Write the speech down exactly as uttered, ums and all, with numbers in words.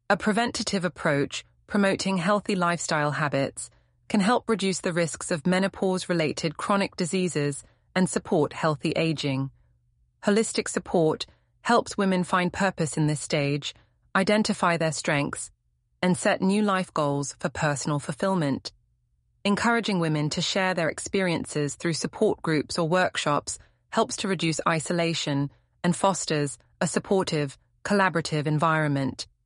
A preventative approach, promoting healthy lifestyle habits, can help reduce the risks of menopause-related chronic diseases and support healthy aging. Holistic support helps women find purpose in this stage, identify their strengths, and set new life goals for personal fulfillment. Encouraging women to share their experiences through support groups or workshops helps to reduce isolation and fosters a supportive, collaborative environment.